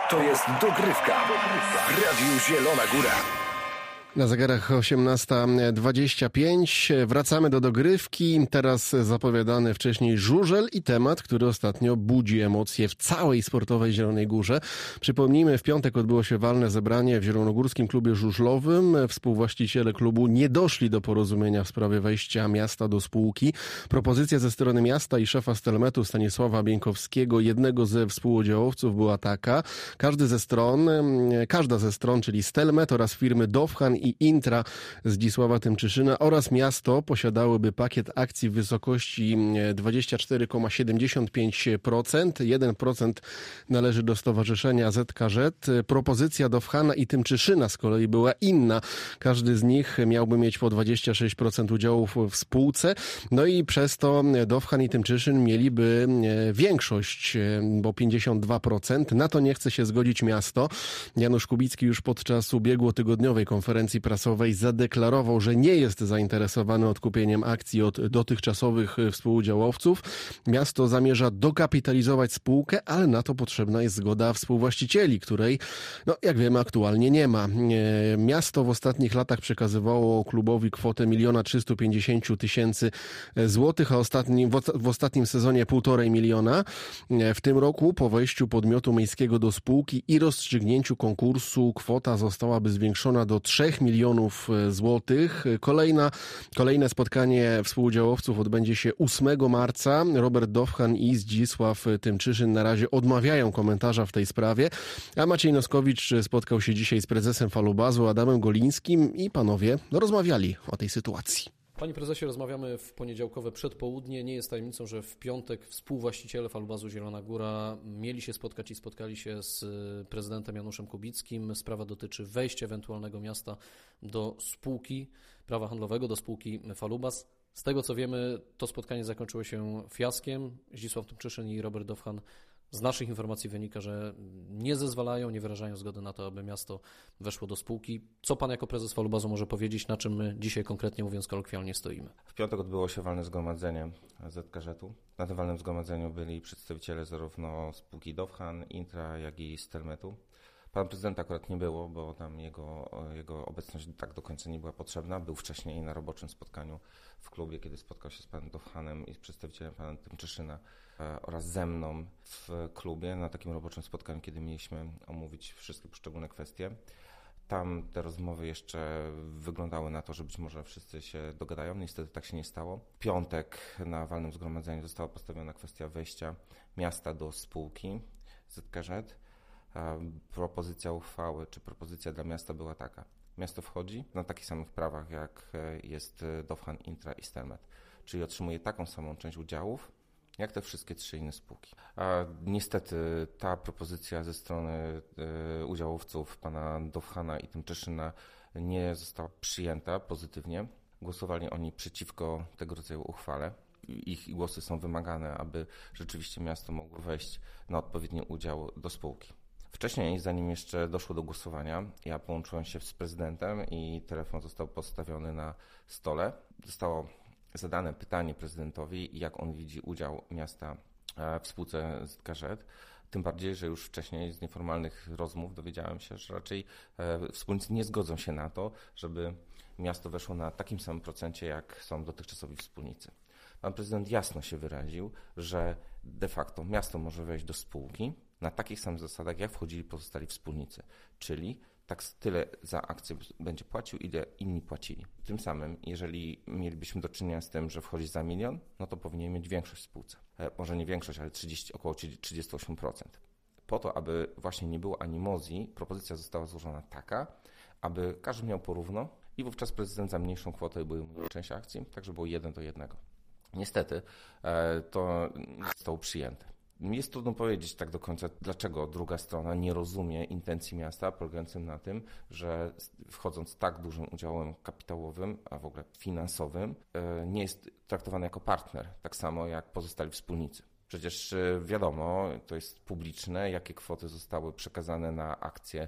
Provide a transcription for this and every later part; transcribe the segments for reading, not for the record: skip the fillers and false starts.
To jest dogrywka w Radiu Zielona Góra. Na zegarach 18:25. Wracamy do dogrywki. Teraz zapowiadany wcześniej żużel i temat, który ostatnio budzi emocje w całej sportowej Zielonej Górze. Przypomnijmy, w piątek odbyło się walne zebranie w Zielonogórskim Klubie Żużlowym. Współwłaściciele klubu nie doszli do porozumienia w sprawie wejścia miasta do spółki. Propozycja ze strony miasta i szefa Stelmetu Stanisława Bieńkowskiego, jednego ze współudziałowców, była taka. Każda ze stron, czyli Stelmet oraz firmy Dovhan i Intra Zdzisława Tymczyszyna oraz miasto posiadałyby pakiet akcji w wysokości 24,75%. 1% należy do Stowarzyszenia ZKZ. Propozycja Dovhana i Tymczyszyna z kolei była inna. Każdy z nich miałby mieć po 26% udziałów w spółce. No i przez to Dovhan i Tymczyszyn mieliby większość, bo 52%. Na to nie chce się zgodzić miasto. Janusz Kubicki już podczas ubiegłotygodniowej konferencji prasowej zadeklarował, że nie jest zainteresowany odkupieniem akcji od dotychczasowych współudziałowców. Miasto zamierza dokapitalizować spółkę, ale na to potrzebna jest zgoda współwłaścicieli, której, jak wiemy, aktualnie nie ma. Miasto w ostatnich latach przekazywało klubowi kwotę 1 350 000 złotych, a w ostatnim sezonie 1,5 miliona. W tym roku po wejściu podmiotu miejskiego do spółki i rozstrzygnięciu konkursu kwota zostałaby zwiększona do 3 milionów złotych. Kolejne spotkanie współudziałowców odbędzie się 8 marca. Robert Dovhan i Zdzisław Tymczyszyn na razie odmawiają komentarza w tej sprawie, a Maciej Noskowicz spotkał się dzisiaj z prezesem Falubazu Adamem Golińskim i panowie rozmawiali o tej sytuacji. Panie prezesie, rozmawiamy w poniedziałkowe przedpołudnie. Nie jest tajemnicą, że w piątek współwłaściciele Falubazu Zielona Góra mieli się spotkać i spotkali się z prezydentem Januszem Kubickim. Sprawa dotyczy wejścia ewentualnego miasta do spółki prawa handlowego, do spółki Falubaz. Z tego co wiemy, to spotkanie zakończyło się fiaskiem. Zdzisław Tymczyszyn i Robert Dovhan, z naszych informacji wynika, że nie zezwalają, nie wyrażają zgody na to, aby miasto weszło do spółki. Co pan jako prezes Falubazu może powiedzieć, na czym my dzisiaj konkretnie mówiąc kolokwialnie stoimy? W piątek odbyło się walne zgromadzenie ZKŻ-u. Na tym walnym zgromadzeniu byli przedstawiciele zarówno spółki Dovhan, Intra, jak i Stelmetu. Pan prezydenta akurat nie było, bo tam jego obecność tak do końca nie była potrzebna. Był wcześniej na roboczym spotkaniu w klubie, kiedy spotkał się z panem Dovhanem i z przedstawicielem pana Tymczyszyna oraz ze mną w klubie na takim roboczym spotkaniu, kiedy mieliśmy omówić wszystkie poszczególne kwestie. Tam te rozmowy jeszcze wyglądały na to, że być może wszyscy się dogadają. Niestety tak się nie stało. W piątek na walnym zgromadzeniu została postawiona kwestia wejścia miasta do spółki ZKŻ. Propozycja uchwały, czy propozycja dla miasta była taka. Miasto wchodzi na takich samych prawach, jak jest Dovhan, Intra i Stelmet, czyli otrzymuje taką samą część udziałów, jak te wszystkie 3 inne spółki. A niestety ta propozycja ze strony udziałowców pana Dovhana i Tymczyszyna nie została przyjęta pozytywnie. Głosowali oni przeciwko tego rodzaju uchwale. Ich głosy są wymagane, aby rzeczywiście miasto mogło wejść na odpowiedni udział do spółki. Wcześniej, zanim jeszcze doszło do głosowania, ja połączyłem się z prezydentem i telefon został postawiony na stole. Zostało zadane pytanie prezydentowi, jak on widzi udział miasta w spółce ZKŻ. Tym bardziej, że już wcześniej z nieformalnych rozmów dowiedziałem się, że raczej wspólnicy nie zgodzą się na to, żeby miasto weszło na takim samym procencie, jak są dotychczasowi wspólnicy. Pan prezydent jasno się wyraził, że de facto miasto może wejść do spółki na takich samych zasadach, jak wchodzili pozostali wspólnicy, czyli tak tyle za akcję będzie płacił, ile inni płacili. Tym samym, jeżeli mielibyśmy do czynienia z tym, że wchodzi za 1 000 000, to powinien mieć większość w spółce. Może nie większość, ale około 38%. Po to, aby właśnie nie było animozji, propozycja została złożona taka, aby każdy miał porówno i wówczas prezydent za mniejszą kwotę był część akcji, tak żeby było 1:1. Niestety to nie zostało przyjęte. Jest trudno powiedzieć tak do końca, dlaczego druga strona nie rozumie intencji miasta, polegającym na tym, że wchodząc tak dużym udziałem kapitałowym, a w ogóle finansowym, nie jest traktowany jako partner, tak samo jak pozostali wspólnicy. Przecież wiadomo, to jest publiczne, jakie kwoty zostały przekazane na akcje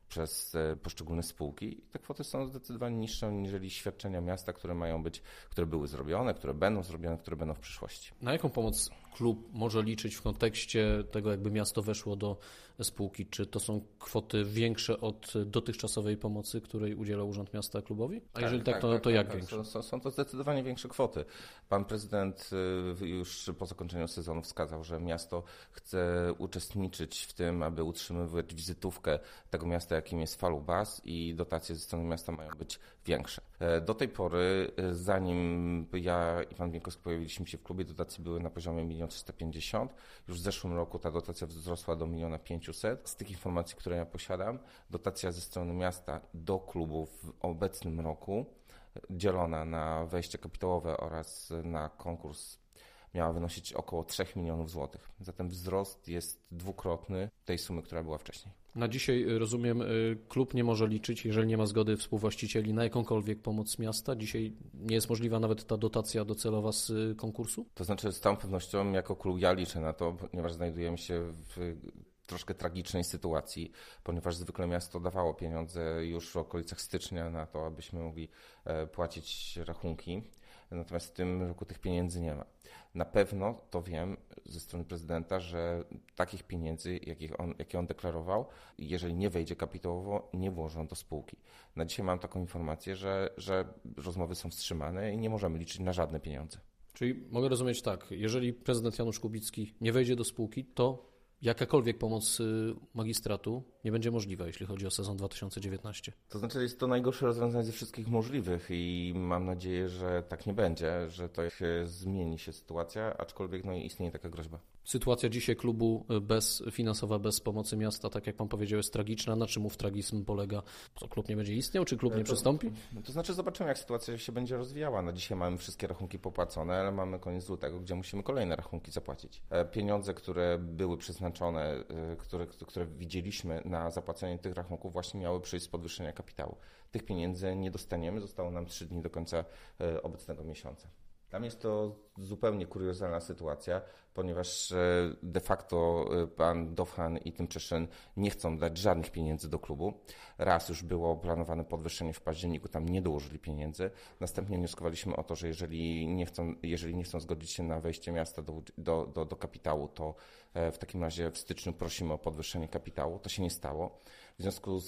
przez poszczególne spółki i te kwoty są zdecydowanie niższe niżeli świadczenia miasta, które były zrobione, które będą zrobione, które będą w przyszłości. Na jaką pomoc klub może liczyć w kontekście tego, jakby miasto weszło do spółki? Czy to są kwoty większe od dotychczasowej pomocy, której udzielał Urząd Miasta klubowi? A jeżeli tak, to jak większe? Są to zdecydowanie większe kwoty. Pan prezydent już po zakończeniu sezonu wskazał, że miasto chce uczestniczyć w tym, aby utrzymywać wizytówkę tego miasta, jakim jest Falubas, i dotacje ze strony miasta mają być większe. Do tej pory, zanim ja i pan Bieńkowski pojawiliśmy się w klubie, dotacje były na poziomie 1 350 000. Już w zeszłym roku ta dotacja wzrosła do 1 500 000. Z tych informacji, które ja posiadam, dotacja ze strony miasta do klubu w obecnym roku, dzielona na wejście kapitałowe oraz na konkurs, miała wynosić około 3 milionów złotych. Zatem wzrost jest dwukrotny tej sumy, która była wcześniej. Na dzisiaj, rozumiem, klub nie może liczyć, jeżeli nie ma zgody współwłaścicieli, na jakąkolwiek pomoc miasta. Dzisiaj nie jest możliwa nawet ta dotacja docelowa z konkursu? To znaczy, z całą pewnością jako klub ja liczę na to, ponieważ znajdujemy się w troszkę tragicznej sytuacji, ponieważ zwykle miasto dawało pieniądze już w okolicach stycznia na to, abyśmy mogli płacić rachunki. Natomiast w tym roku tych pieniędzy nie ma. Na pewno to wiem ze strony prezydenta, że takich pieniędzy, jakie on deklarował, jeżeli nie wejdzie kapitałowo, nie włożą do spółki. Na dzisiaj mam taką informację, że rozmowy są wstrzymane i nie możemy liczyć na żadne pieniądze. Czyli mogę rozumieć tak, jeżeli prezydent Janusz Kubicki nie wejdzie do spółki, to jakakolwiek pomoc magistratu nie będzie możliwa, jeśli chodzi o sezon 2019. To znaczy, jest to najgorsze rozwiązanie ze wszystkich możliwych i mam nadzieję, że tak nie będzie, że to zmieni się sytuacja, aczkolwiek istnieje taka groźba. Sytuacja dzisiaj klubu finansowa, bez pomocy miasta, tak jak pan powiedział, jest tragiczna. Na czym ów tragizm polega? Co, klub nie będzie istniał, czy klub nie przystąpi? To znaczy, zobaczymy, jak sytuacja się będzie rozwijała. Na dzisiaj mamy wszystkie rachunki popłacone, ale mamy koniec lutego, gdzie musimy kolejne rachunki zapłacić. Pieniądze, które były przeznaczone, które widzieliśmy na zapłacenie tych rachunków, właśnie miały przyjść z podwyższenia kapitału. Tych pieniędzy nie dostaniemy, zostało nam 3 dni do końca obecnego miesiąca. Tam jest to zupełnie kuriozalna sytuacja, ponieważ de facto pan Dovhan i Tymczyszyn nie chcą dać żadnych pieniędzy do klubu. Raz już było planowane podwyższenie w październiku, tam nie dołożyli pieniędzy. Następnie wnioskowaliśmy o to, że jeżeli nie chcą zgodzić się na wejście miasta do kapitału, to w takim razie w styczniu prosimy o podwyższenie kapitału. To się nie stało. W związku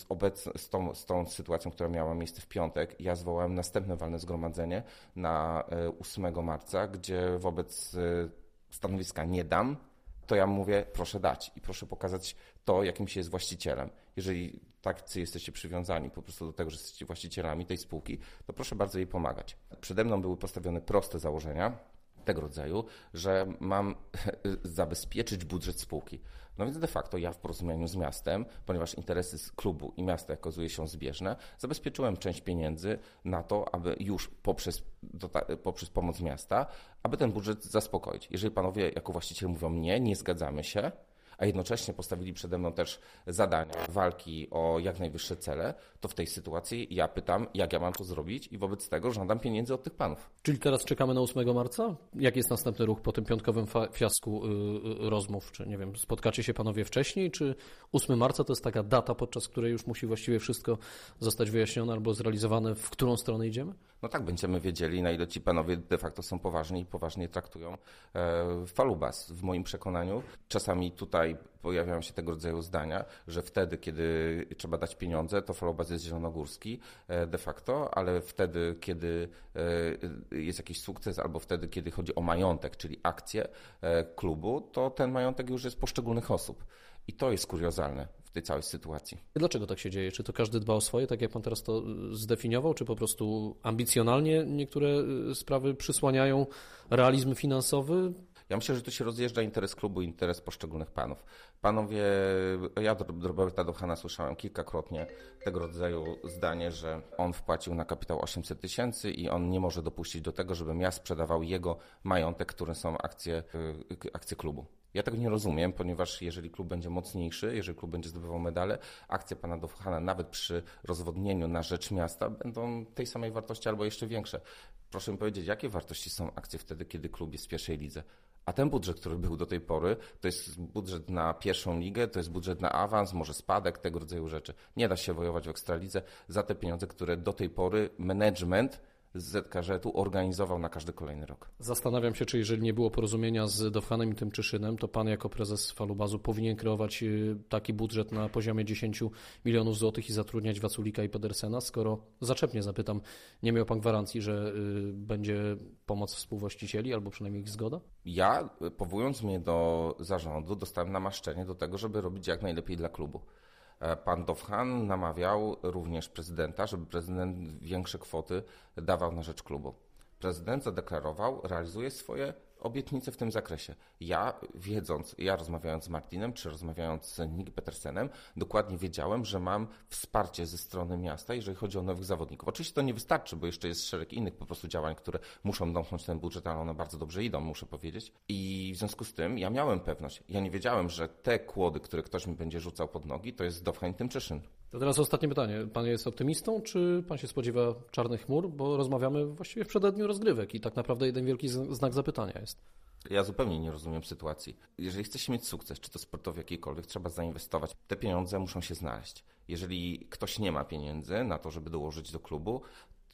z tą sytuacją, która miała miejsce w piątek, ja zwołałem następne walne zgromadzenie na 8 marca, gdzie wobec stanowiska nie dam, to ja mówię, proszę dać i proszę pokazać to, jakim się jest właścicielem. Jeżeli tacy jesteście przywiązani po prostu do tego, że jesteście właścicielami tej spółki, to proszę bardzo jej pomagać. Przede mną były postawione proste założenia tego rodzaju, że mam zabezpieczyć budżet spółki. No więc de facto ja w porozumieniu z miastem, ponieważ interesy z klubu i miasta okazuje się zbieżne, zabezpieczyłem część pieniędzy na to, aby już poprzez pomoc miasta, aby ten budżet zaspokoić. Jeżeli panowie jako właściciel mówią nie zgadzamy się, a jednocześnie postawili przede mną też zadania walki o jak najwyższe cele, to w tej sytuacji ja pytam, jak ja mam to zrobić i wobec tego żądam pieniędzy od tych panów. Czyli teraz czekamy na 8 marca? Jaki jest następny ruch po tym piątkowym fiasku rozmów? Czy nie wiem, spotkacie się panowie wcześniej, czy 8 marca to jest taka data, podczas której już musi właściwie wszystko zostać wyjaśnione albo zrealizowane, w którą stronę idziemy? No tak, będziemy wiedzieli, na ile ci panowie de facto są poważni i poważnie traktują Falubas. W moim przekonaniu czasami tutaj pojawiają się tego rodzaju zdania, że wtedy, kiedy trzeba dać pieniądze, to Falubas jest zielonogórski de facto, ale wtedy, kiedy jest jakiś sukces albo wtedy, kiedy chodzi o majątek, czyli akcje klubu, to ten majątek już jest poszczególnych osób. I to jest kuriozalne w tej całej sytuacji. Dlaczego tak się dzieje? Czy to każdy dba o swoje, tak jak pan teraz to zdefiniował, czy po prostu ambicjonalnie niektóre sprawy przysłaniają realizm finansowy? Ja myślę, że tu się rozjeżdża interes klubu i interes poszczególnych panów. Panowie, ja do Roberta Dovhana słyszałem kilkakrotnie tego rodzaju zdanie, że on wpłacił na kapitał 800 000 i on nie może dopuścić do tego, żeby miast sprzedawał jego majątek, które są akcje klubu. Ja tego nie rozumiem, ponieważ jeżeli klub będzie mocniejszy, jeżeli klub będzie zdobywał medale, akcje pana Dovhana nawet przy rozwodnieniu na rzecz miasta będą tej samej wartości albo jeszcze większe. Proszę mi powiedzieć, jakie wartości są akcje wtedy, kiedy klub jest w pierwszej lidze? A ten budżet, który był do tej pory, to jest budżet na pierwszą ligę, to jest budżet na awans, może spadek, tego rodzaju rzeczy. Nie da się wojować w Ekstralidze za te pieniądze, które do tej pory management z ZKŻ-u organizował na każdy kolejny rok. Zastanawiam się, czy jeżeli nie było porozumienia z Dowhanem i Tymczyszynem, to pan jako prezes Falubazu powinien kreować taki budżet na poziomie 10 milionów złotych i zatrudniać Waculika i Pedersena, skoro, zaczepnie zapytam, nie miał pan gwarancji, że będzie pomoc współwłaścicieli albo przynajmniej ich zgoda? Ja, powołując mnie do zarządu, dostałem namaszczenie do tego, żeby robić jak najlepiej dla klubu. Pan Dowhan namawiał również prezydenta, żeby prezydent większe kwoty dawał na rzecz klubu. Prezydent zadeklarował, realizuje swoje obietnice w tym zakresie. Ja rozmawiając z Martinem, czy rozmawiając z Nick Petersenem, dokładnie wiedziałem, że mam wsparcie ze strony miasta, jeżeli chodzi o nowych zawodników. Oczywiście to nie wystarczy, bo jeszcze jest szereg innych po prostu działań, które muszą domknąć ten budżet, ale one bardzo dobrze idą, muszę powiedzieć. I w związku z tym ja miałem pewność. Ja nie wiedziałem, że te kłody, które ktoś mi będzie rzucał pod nogi, to jest Dowhan i Tymczyszyn. To teraz ostatnie pytanie. Pan jest optymistą, czy pan się spodziewa czarnych chmur? Bo rozmawiamy właściwie w przededniu rozgrywek i tak naprawdę jeden wielki znak zapytania jest. Ja zupełnie nie rozumiem sytuacji. Jeżeli chce się mieć sukces, czy to sportowy jakikolwiek, trzeba zainwestować. Te pieniądze muszą się znaleźć. Jeżeli ktoś nie ma pieniędzy na to, żeby dołożyć do klubu,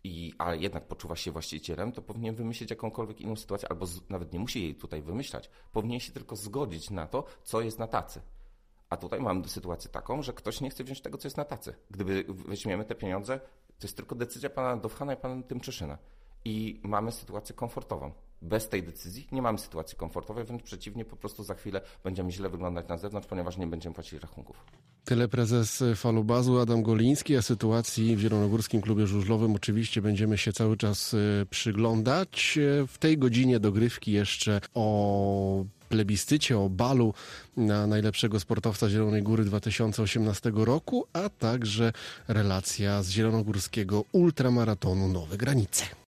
ale jednak poczuwa się właścicielem, to powinien wymyślić jakąkolwiek inną sytuację, albo nawet nie musi jej tutaj wymyślać. Powinien się tylko zgodzić na to, co jest na tacy. A tutaj mam sytuację taką, że ktoś nie chce wziąć tego, co jest na tacy. Gdyby weźmiemy te pieniądze, to jest tylko decyzja pana Dowhana i pana Tymczyszyna. I mamy sytuację komfortową. Bez tej decyzji nie mamy sytuacji komfortowej, wręcz przeciwnie, po prostu za chwilę będziemy źle wyglądać na zewnątrz, ponieważ nie będziemy płacić rachunków. Tyle prezes Falubazu Adam Goliński, a sytuacji w Zielonogórskim Klubie Żużlowym oczywiście będziemy się cały czas przyglądać. W tej godzinie dogrywki jeszcze o plebiscycie, o balu na najlepszego sportowca Zielonej Góry 2018 roku, a także relacja z zielonogórskiego ultramaratonu Nowe Granice.